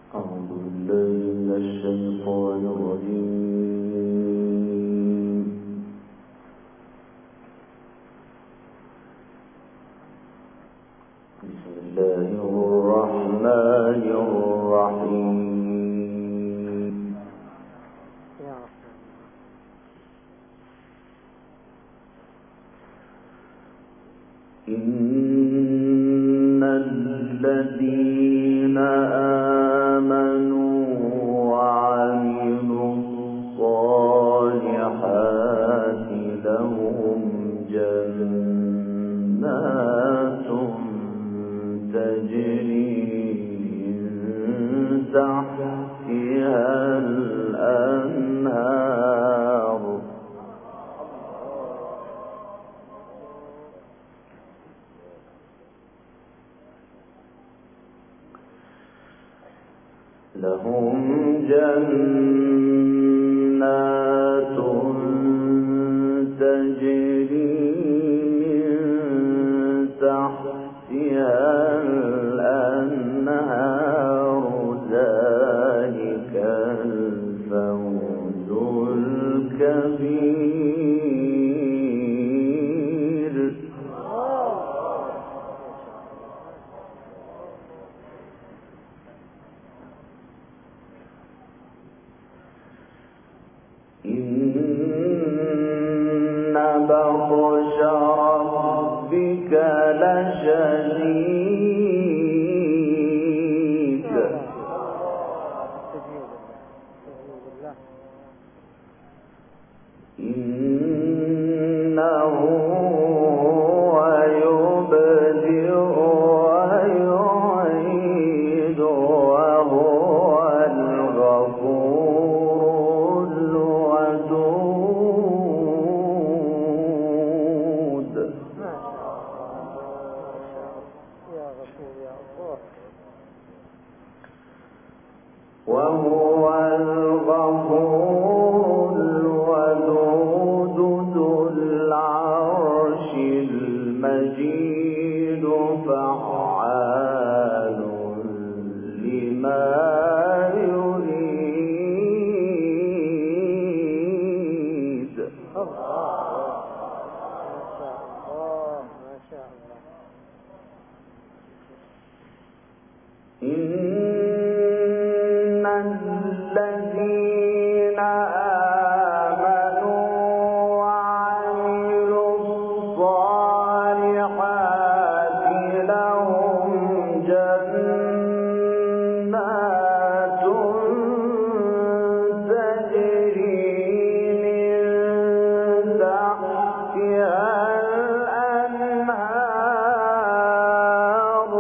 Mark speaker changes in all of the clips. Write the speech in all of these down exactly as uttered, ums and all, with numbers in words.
Speaker 1: أعوذ بالله من الشيطان الرجيم. بسم الله الرحمن الرحيم. إن الذين آمنوا وعملوا الصالحات لهم جنات تجري من تحتها الأنهار لهم جنات تجري من تحتها الأنهار ذلك الفوز الكبير. إن بطش ربك لشديد. إنه هو يبدئ ويعيد وهو الغفور الودود. وهو الغفور الودود ذو العرش المجيد فعال لما يريد. إن الذين آمنوا وعملوا الصالحات لهم جنات تجري من تحتها الأنهار.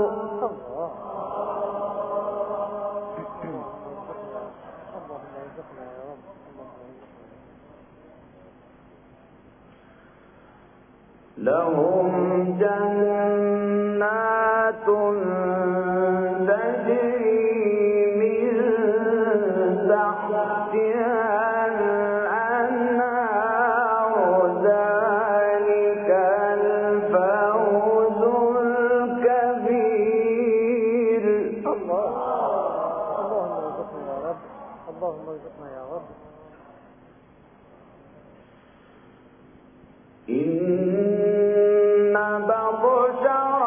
Speaker 1: لهم جنات تجري من تحتها الأنهار ذلك الفوز الكبير.
Speaker 2: اللهم ارزقنا يا رب، اللهم ارزقنا يا رب.
Speaker 1: إن بطش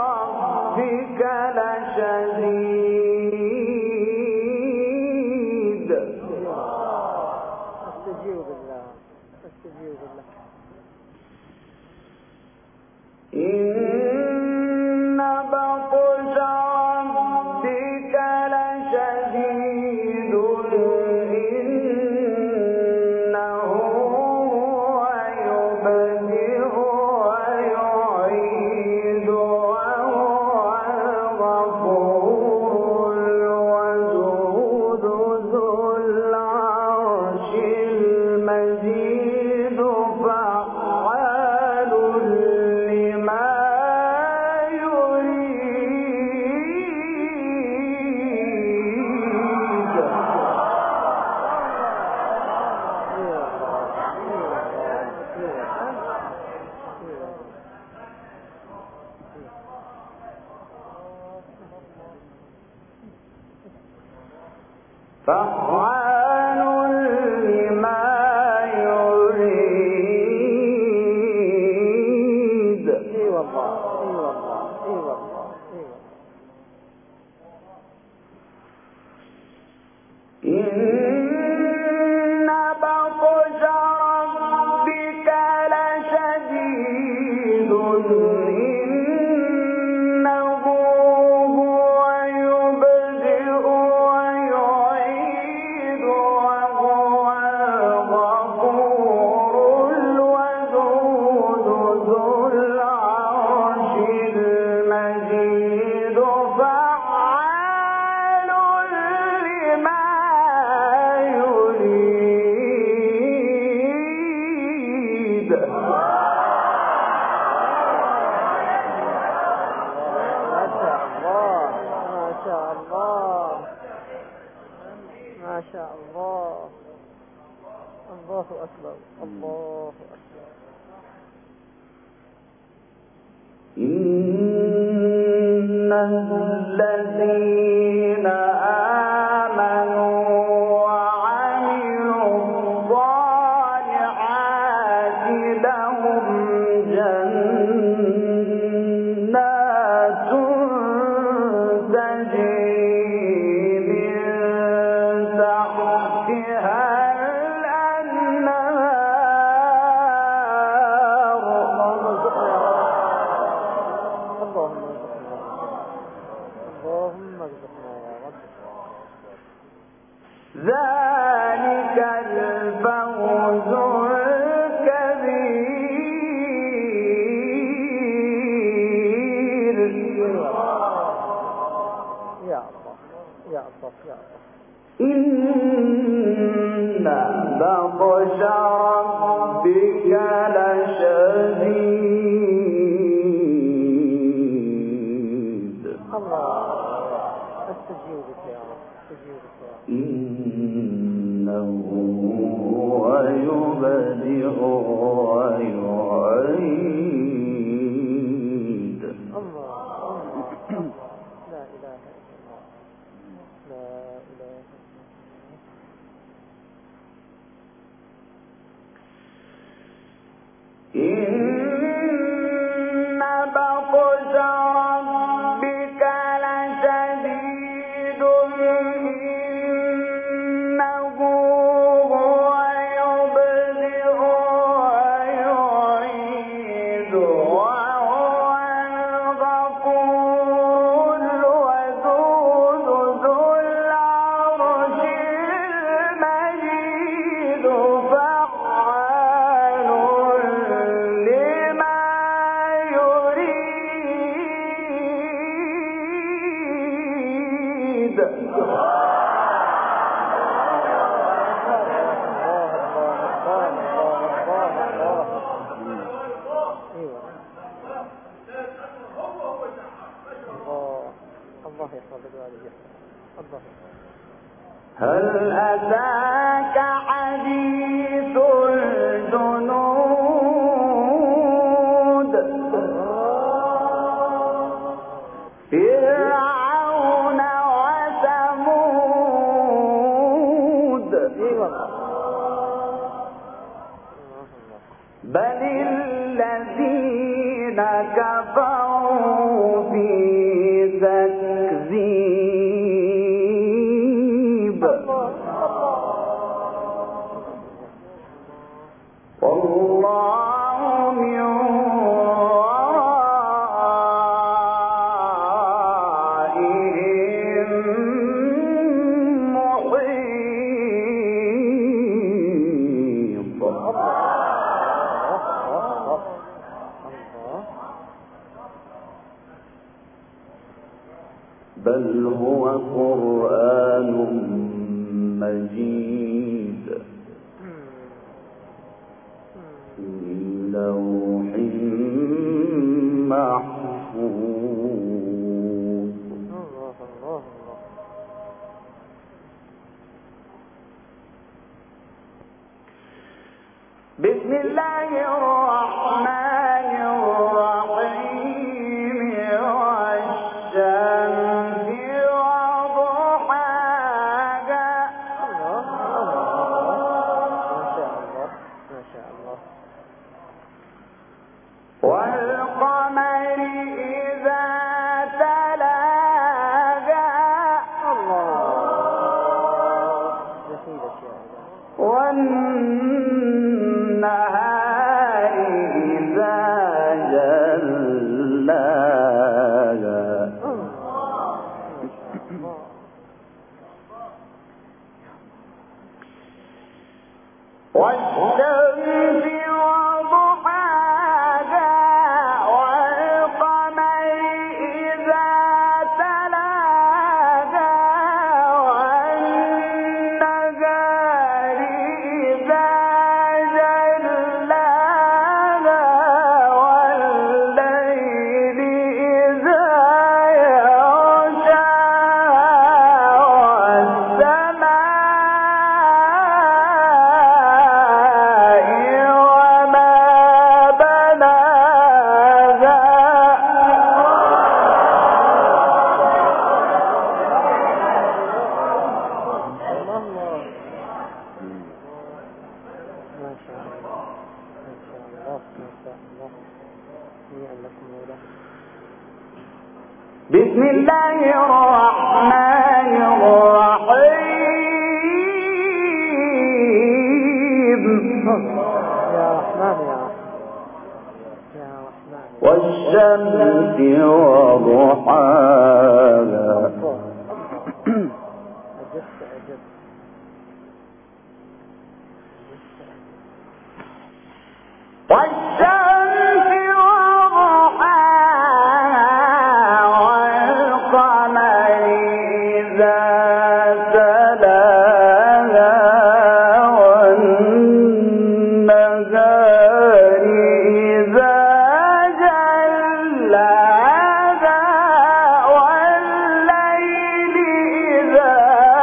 Speaker 1: فعال لما يريد.
Speaker 2: اي والله اي والله اي والله اي والله.
Speaker 1: إن بطش ربك لشديد إنه هو يبدئ ويعيد وهو الغفور الودود ذو العرش المجيد فعال لما يريد.
Speaker 2: ما شاء الله الله أكبر الله أكبر.
Speaker 1: إن الذين آمنوا وعملوا الصالحات لهم جنات تجري من تحتها الأنهار.
Speaker 2: اللهم ارزقنا يا رب.
Speaker 1: ذلك الفوز الكبير.
Speaker 2: يا الله يا الله يا الله.
Speaker 1: إن بطش ربك لشديد.
Speaker 2: الله استجيب لك يا رب استجيب لك يا رب.
Speaker 1: إنه هو يبدئ ويعيد.
Speaker 2: الله لا إله إلا الله لا إله إلا
Speaker 1: إن بطش ربك لشديد إنه هو يبدئ ويعيد وهو الغفور الودود ذو العرش المجيد فعال لما يريد.
Speaker 2: الله يحفظ الوالدين. الله.
Speaker 1: هل أتاك حديث الجنود فرعون وثمود بل الذين كفروا في تكذيب والله من ورائهم محيط. بل هو قرآن مجيد في لوح محفوظ. بسم الله الرحمن الرحيم والشمس وضحاها بسم الله الرحمن الرحيم.
Speaker 2: يا رحمن يا رحمن يا رحمن.
Speaker 1: والشمس وضحاها.
Speaker 2: أجبت أجبت.
Speaker 1: والشمس وضحاها والقمر إذا تلاها والنهار إذا جلاها والليل إذا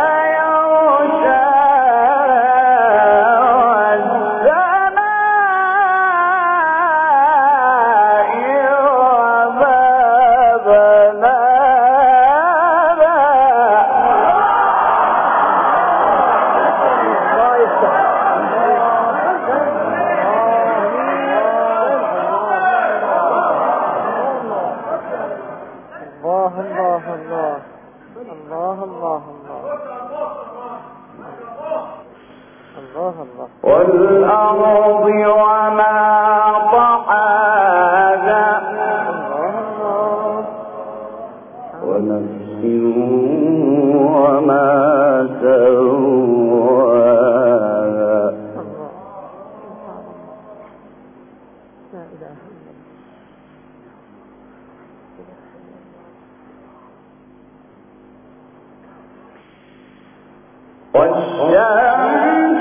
Speaker 1: والأرض وما طحاها ونفس وما سواها والشمس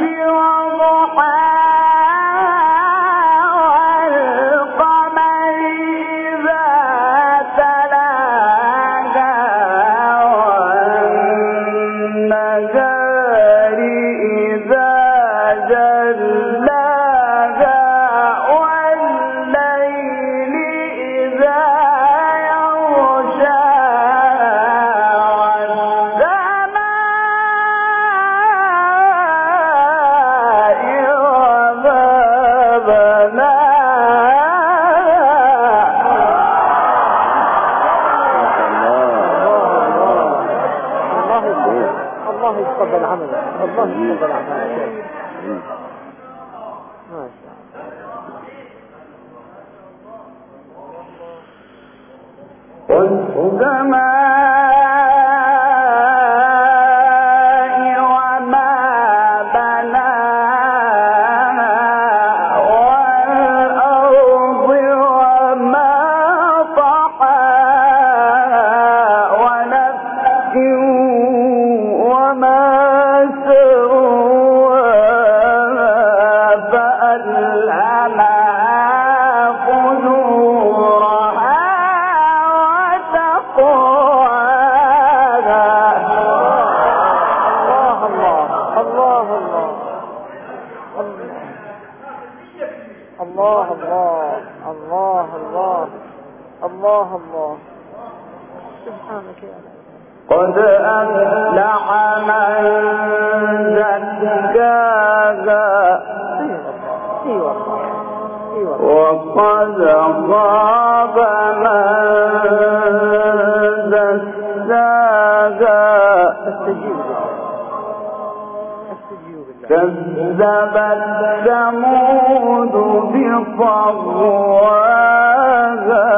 Speaker 2: الله يتقبل عملك. الله يتقبل عملك. ما شاء الله. والسماء وما بناها والأرض وما طحاها ونفس وما سواها فألهمها فجورها وتقواها. الله الله الله الله الله الله الله. سبحانك يا الله.
Speaker 1: قد أفلح من زكاها وقد خاب من دساها. كذبت ثمود بطغواها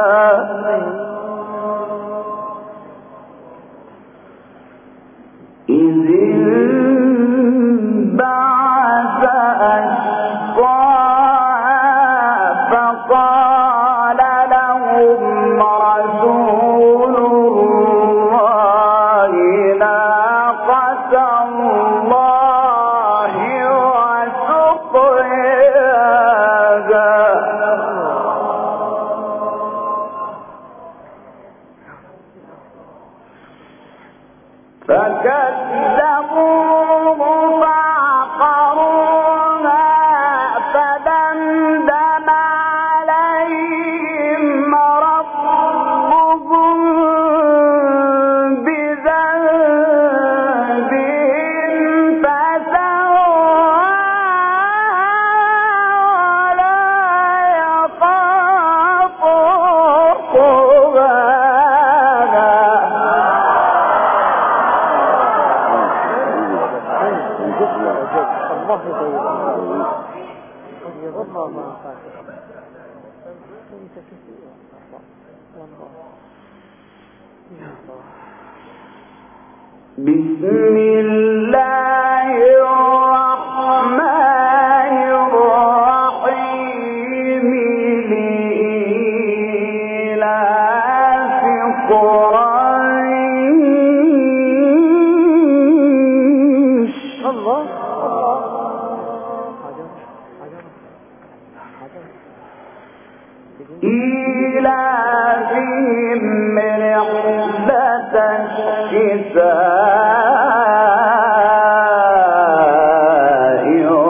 Speaker 1: إذ انبعث بسم الله الرحمن الرحيم لإيلاف قريش
Speaker 2: الله
Speaker 1: إيلافهم رحلة الشتاء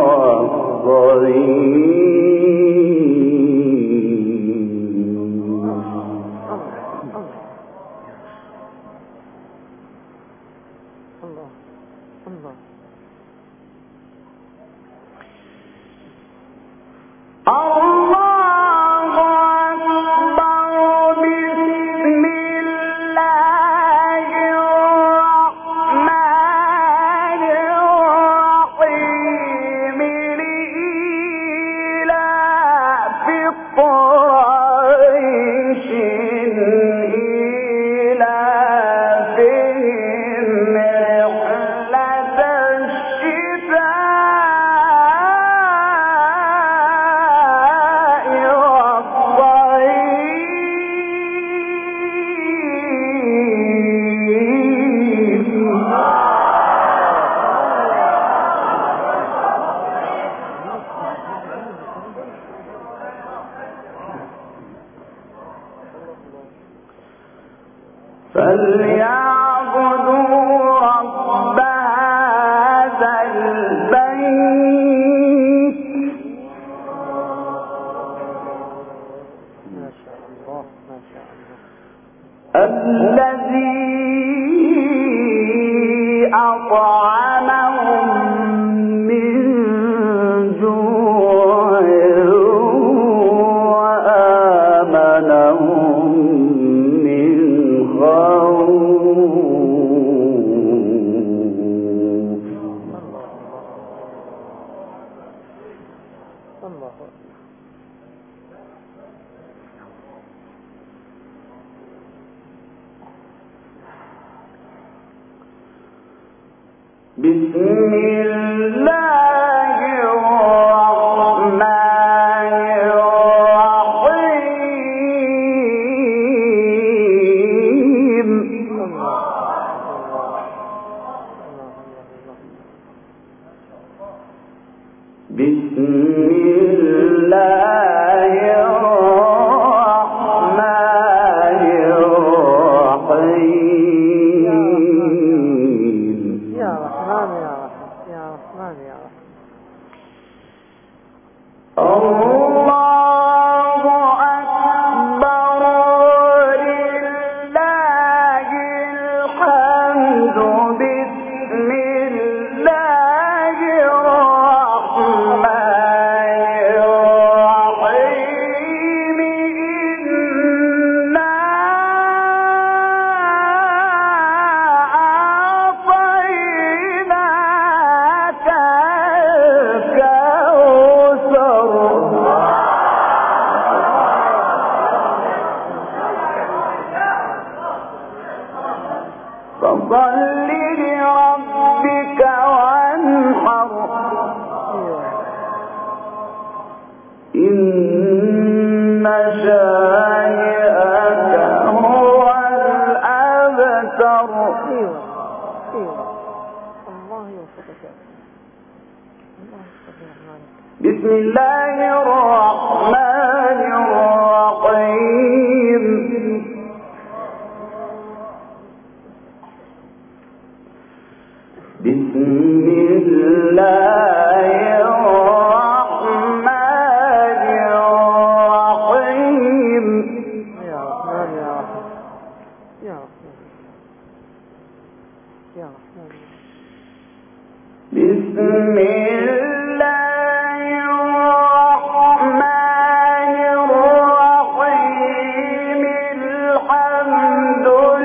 Speaker 1: فليعبدوا رب هذا البيت
Speaker 2: ما شاء الله ما شاء الله
Speaker 1: الذي أطعمهم من جوع وآمنهم من خوف.
Speaker 2: الله
Speaker 1: بسم الله الرحمن الرحيم بسم الله الرحمن الرحيم
Speaker 2: يا رحمن يا رحمن يا رحمن يا رحمن
Speaker 1: الله أكبر لله الحمد بسم الله الرحمن الرحيم إنا أعطيناك الكوثر بسم الله الرحمن الرحيم بسم الله الرحمن الرحيم
Speaker 2: يا رحمن يا رحمن يا رحمن يا رحمن
Speaker 1: بسم الله الرحمن الرحيم الحمد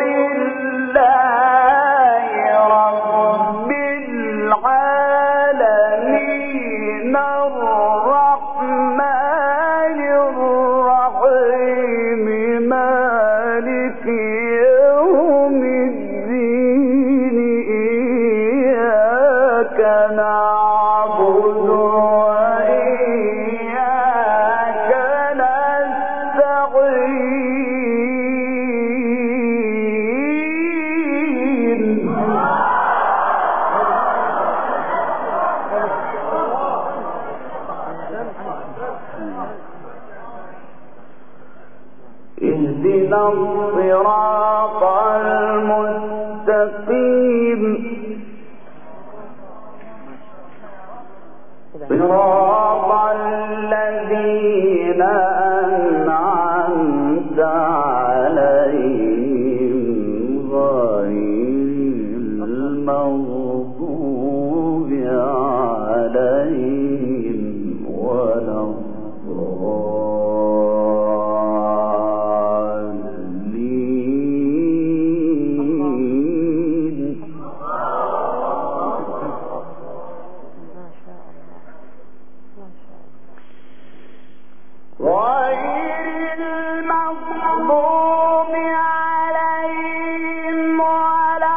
Speaker 1: لله رب العالمين الرحمن الرحيم مالك يوم الدين إياك نعبد وإياك نستعين اهدنا الصراط المستقيم صراط الذين أنعمت عليهم غير المغضوب عليهم ولا الضالين غير المغضوب عليهم ولا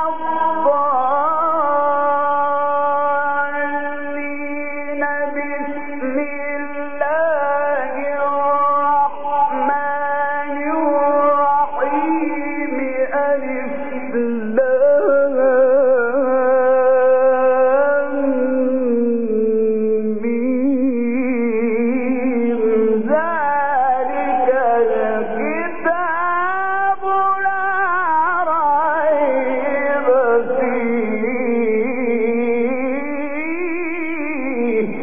Speaker 1: الضالين بسم الله الرحمن الرحيم ألف لام ميم ذلك الكتاب لا ريب فيه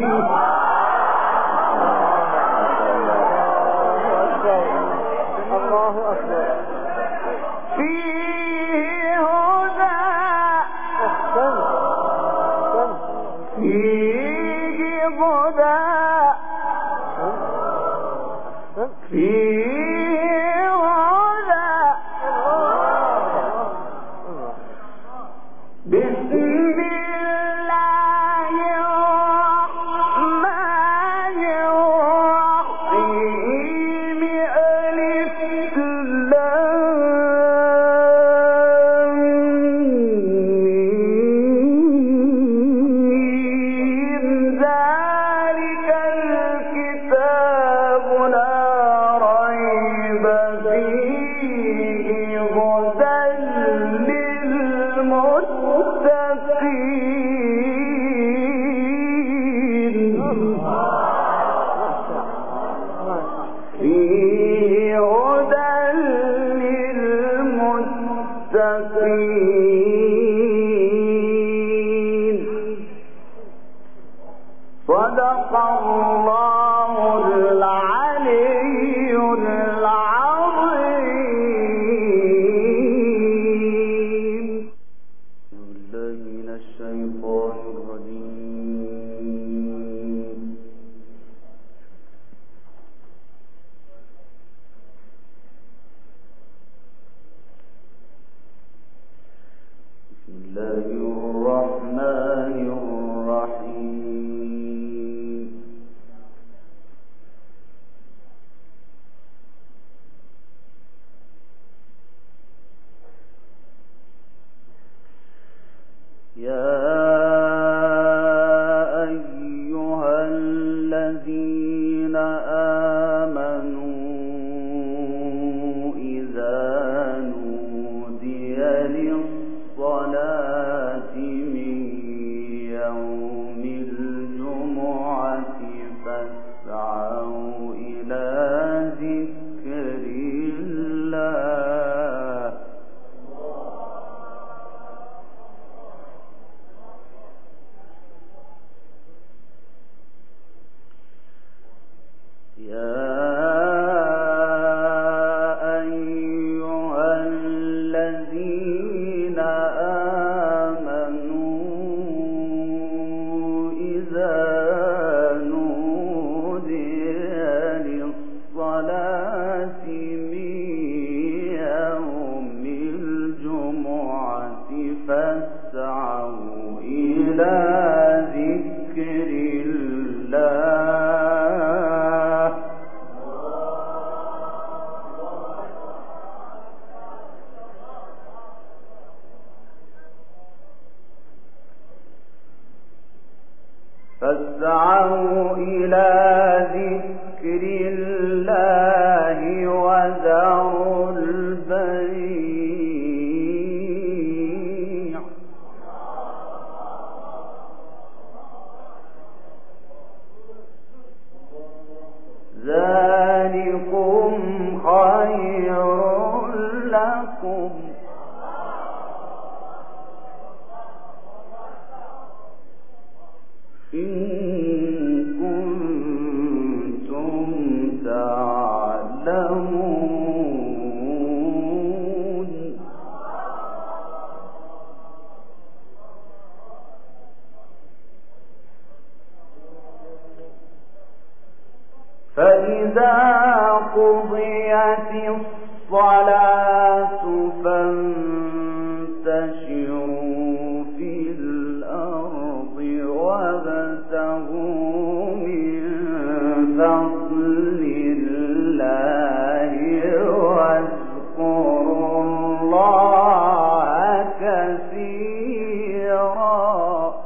Speaker 2: الله أكبر
Speaker 1: فيه هدى
Speaker 2: أحسن
Speaker 1: فيه هدى فيه هدى بسم الله الرحمن الرحيم ألف لام ميم ذلك الكتاب لا ريب فيه هدى للمتقين فيه هدى للمتقين صدق الله العلي العظيم. أعوذ بالله من الشيطان الرجيم. بسم الله الرحمن الرحيم. يا يوم الجمعة فاسعوا إلى ذكر الله يا فاسعوا إلى ذكر الله فاسعوا إلى ذكر الله وذروا البيع ذلكم خير لكم إن كنتم تعلمون فإذا قضيت الصلاة فانتشروا في الأرض وابتغوا من فضل الله واذكروا الله كثيرا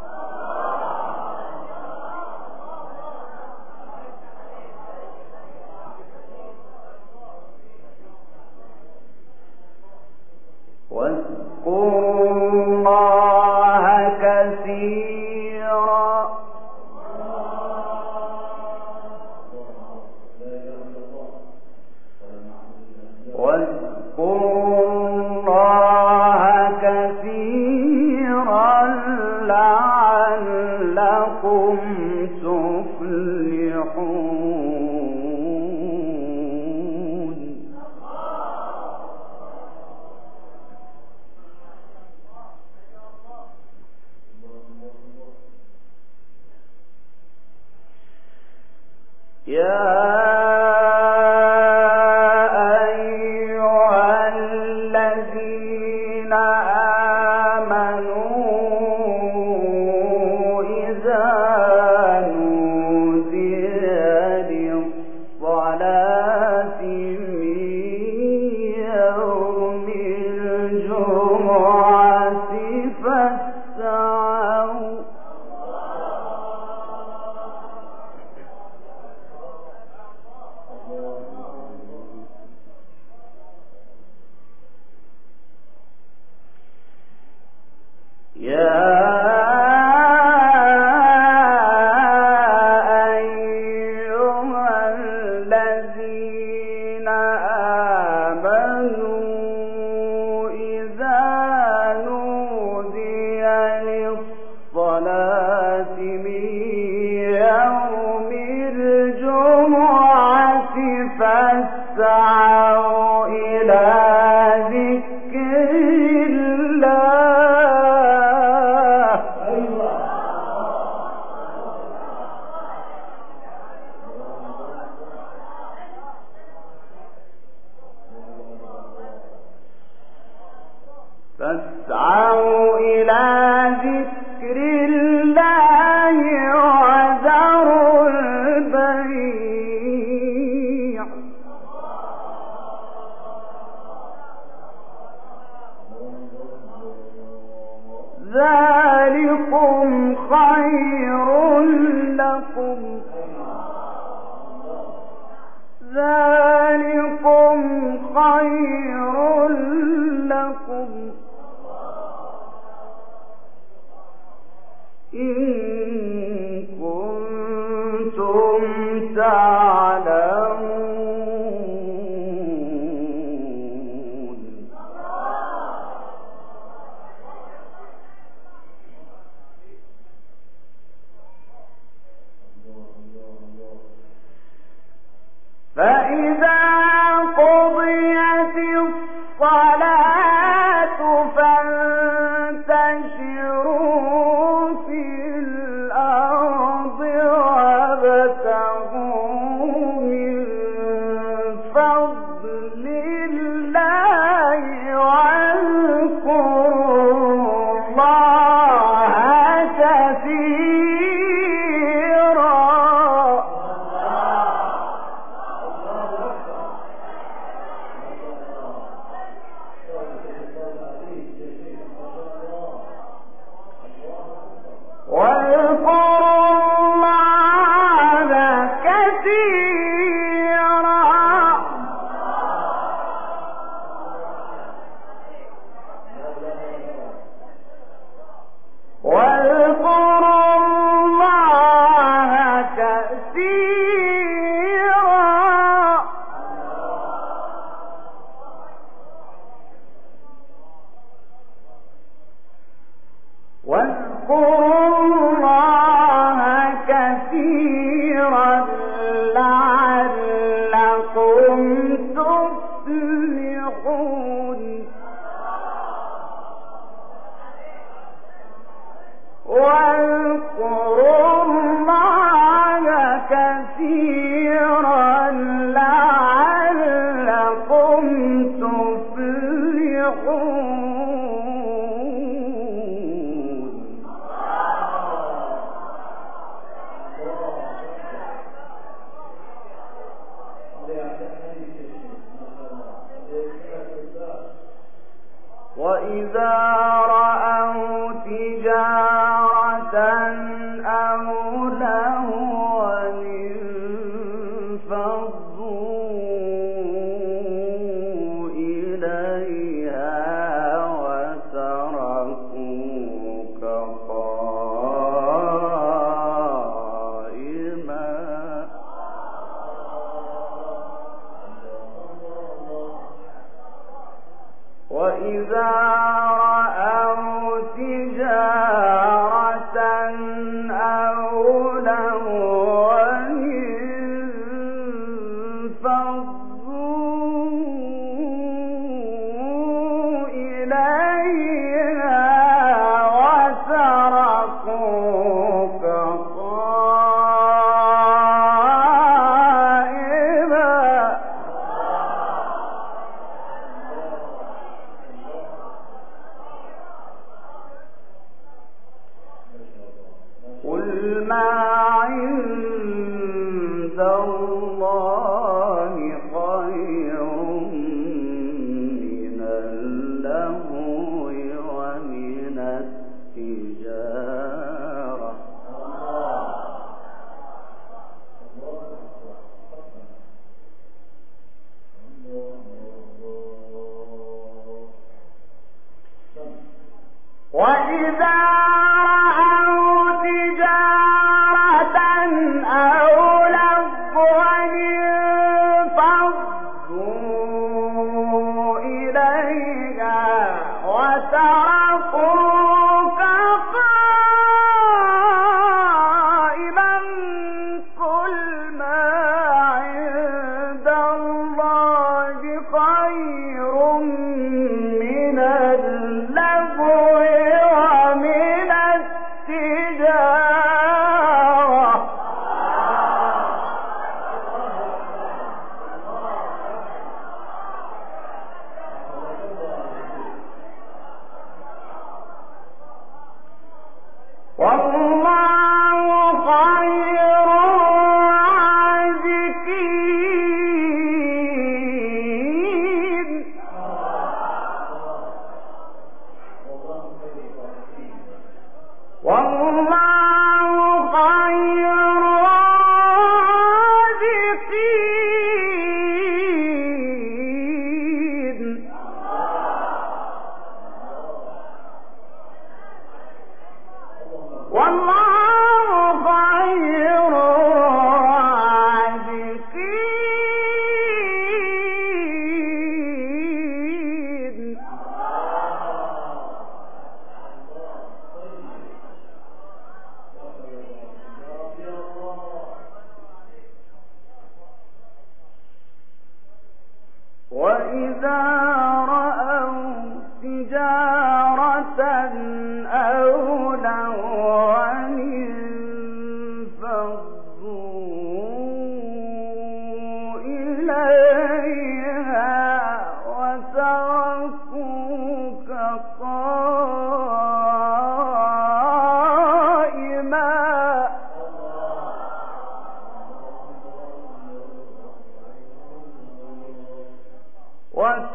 Speaker 1: واذكروا الله كثيرا واذكروا الله كثيرا لعلكم تفلحون يا فاسعوا إلى ذكر الله فاسعوا إلى ذكر الله وذروا البيع ذلكم خير لكم ذلكم خير لكم إن كنتم تعلمون. فإذا قضيت الصلاة فانتشروا في الأرض وابتغوا من فضل الله واذكروا الله كثيرا. واذكروا الله كثيرا لعلكم تفلحون. واذكروا الله كثيرا لعلكم تفلحون. وإذا رأوا تجارة أو لهوا انفضوا إليها وتركوك قائما. وإذا رأوا تجارة أو لهوا انفضوا إليها وتركوك قائما. قل ما عند الله خير من اللهو ومن التجارة. وإذا وتركوك قائما قل ما عند الله خير من اللهو ومن التجارة. والله خير الرازقين. والله خير الرازقين. والله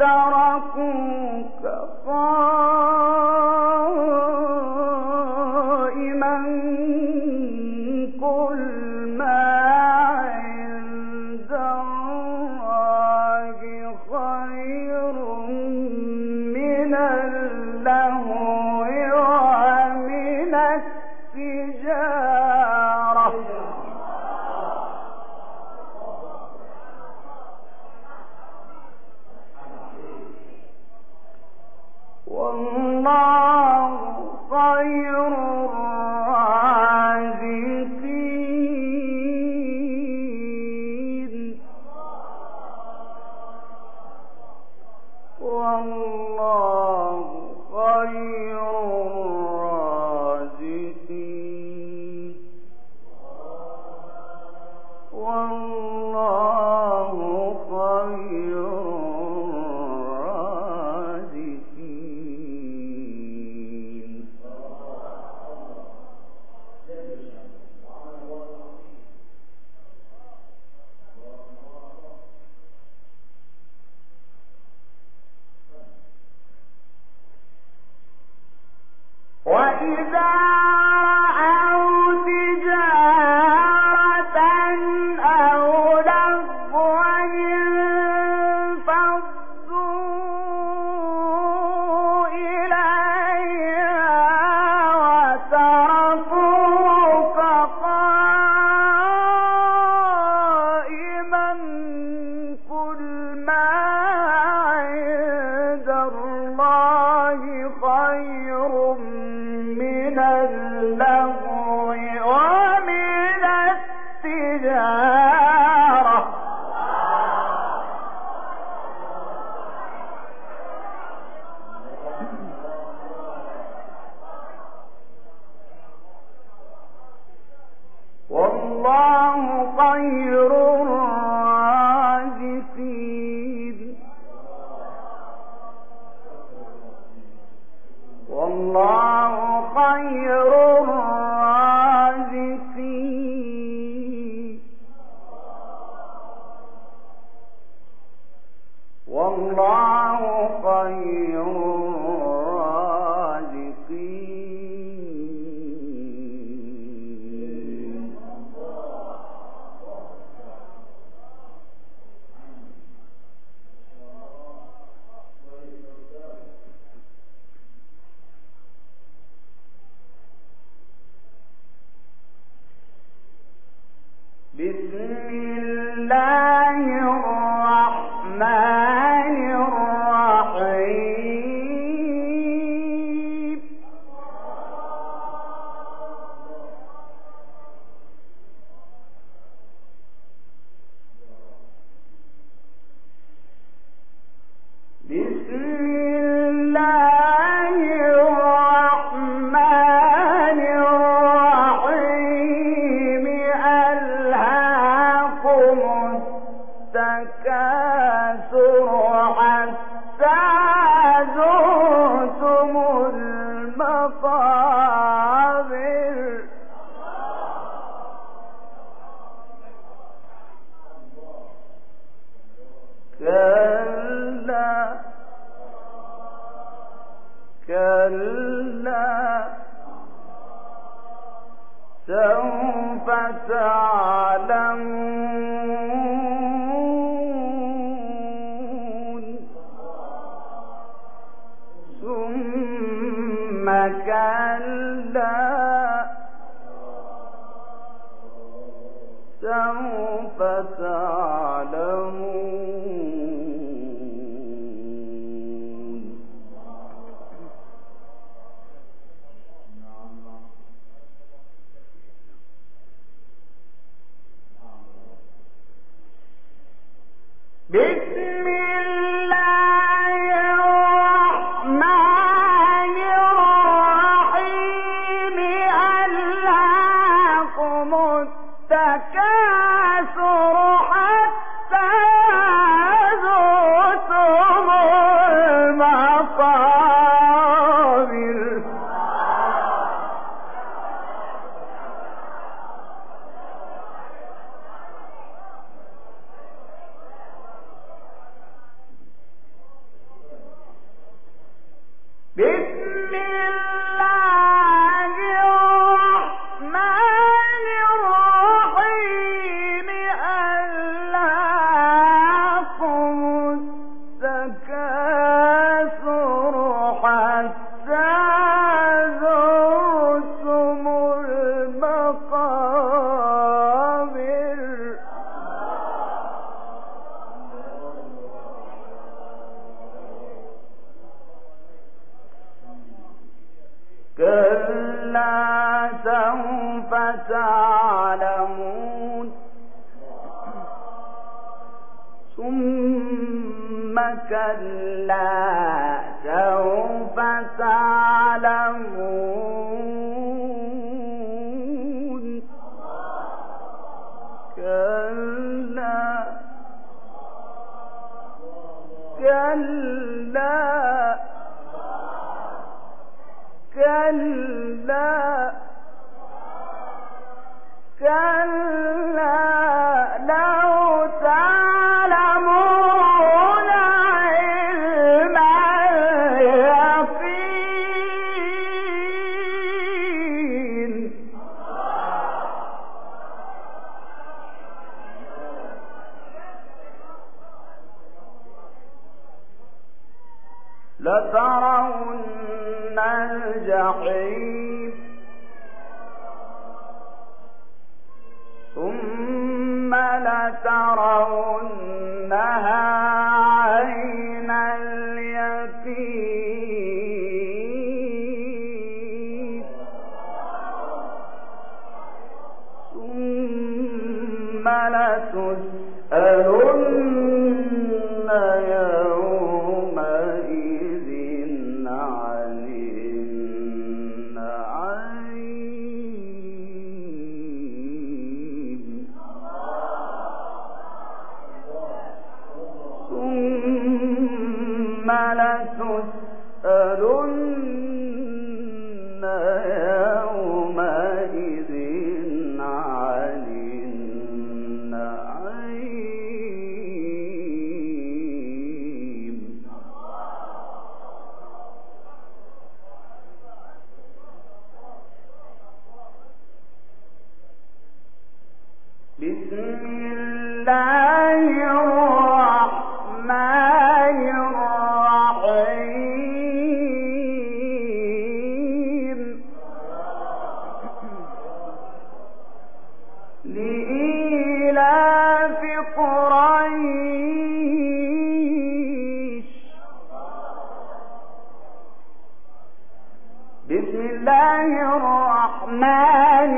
Speaker 1: وتركوك قائما قل ما عند الله خير من اللهو ومن التجارة والله خير الرازقين والله خير الرازقين والله خير وإذا رأوا تجارة أو لهوا انفضوا إليها وتركوك قائما قل ما عند الله خير من اللهو ومن التجارة والله خير الرازقين والله خير الرازقين والله خير الرازقين بسم الله الرحمن الرحيم بسم الله الرحمن الرحيم ألهاكم التكاثر حتى زرتم المقابر كلا كلا سوف تعلمون ثم كلا سوف تعلمون بسم الله الرحمن الرحيم ألهاكم التكاثر حتى زرتم المقابر تعلمون ثم كلا سوف تعلمون كلا كلا كلا كلا لو تعلمون علم اليقين لترون الجحيم ثم لترونها عين اليقين ثم لتسألن يومئذ عن النعيم ثم لتسألن يومئذ عن النعيم بسم الله الرحمن الرحيم لإيلاف قريش بسم الله الرحمن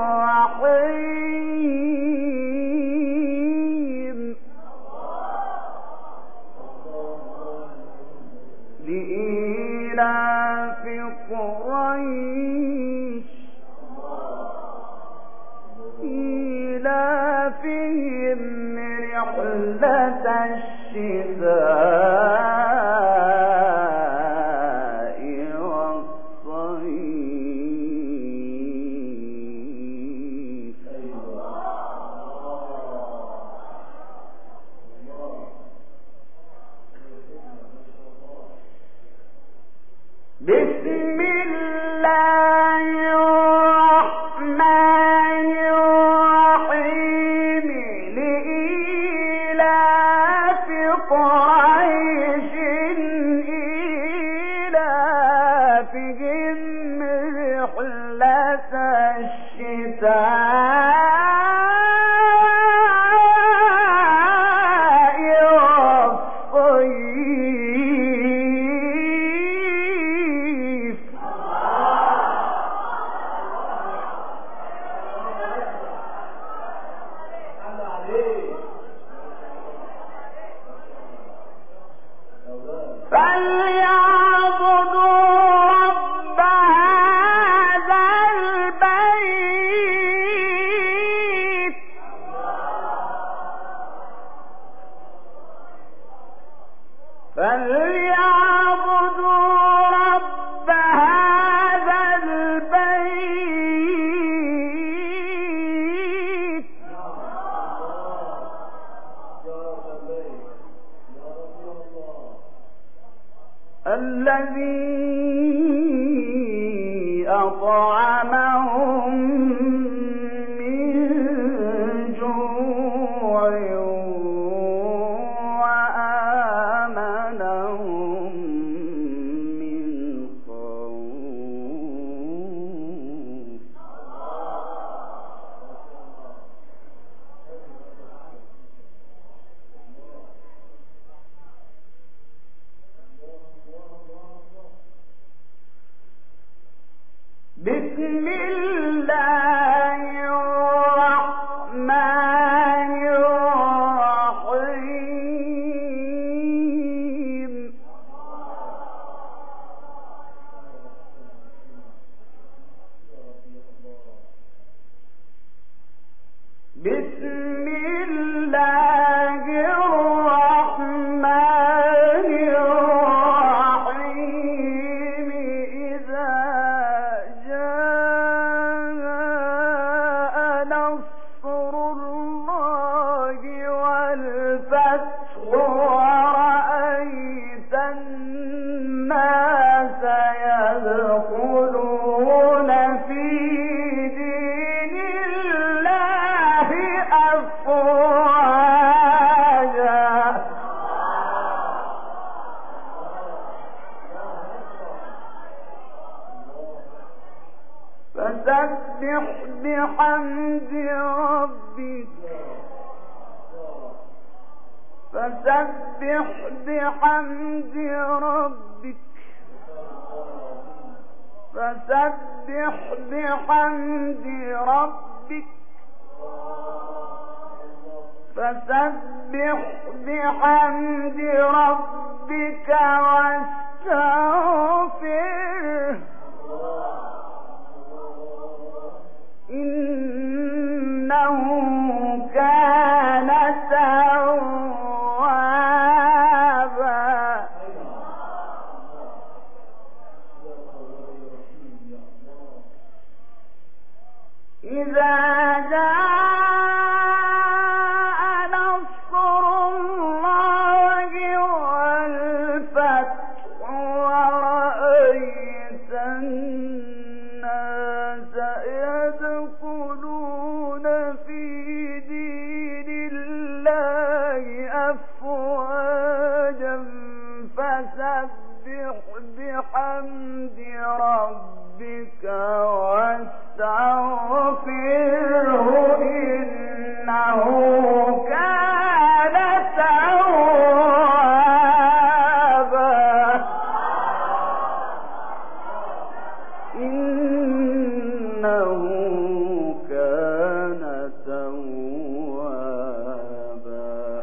Speaker 1: الرحيم لإيلاف قريش إيلافهم رحلة الشتاء والصيف بسم الله الرحمن الرحيم لإيلاف قريش بحمد ربك فسبح بحمد ربك فسبح بحمد ربك فسبح بحمد ربك واستغفره إنه كان توابا. إذا جاء نصر الله والفتح ورأيت الناس يدخلون في دين الله أفواجا فسبح بحمد ربك واستغفره إنه كان توابا. إنه كان توابا.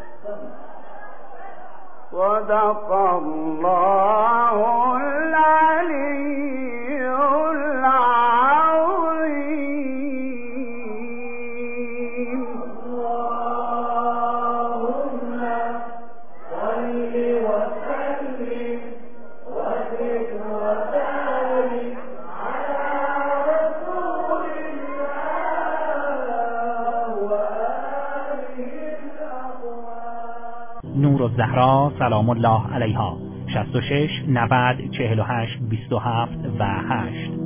Speaker 1: صدق الله العلي العظيم. اللهم صل وسلم وزد وبارك على رسول الله وآله الأطهار.
Speaker 3: نور الزهرا سلام الله علیها. شصت و شش نود چهل و هشت بیست و هفت و هشت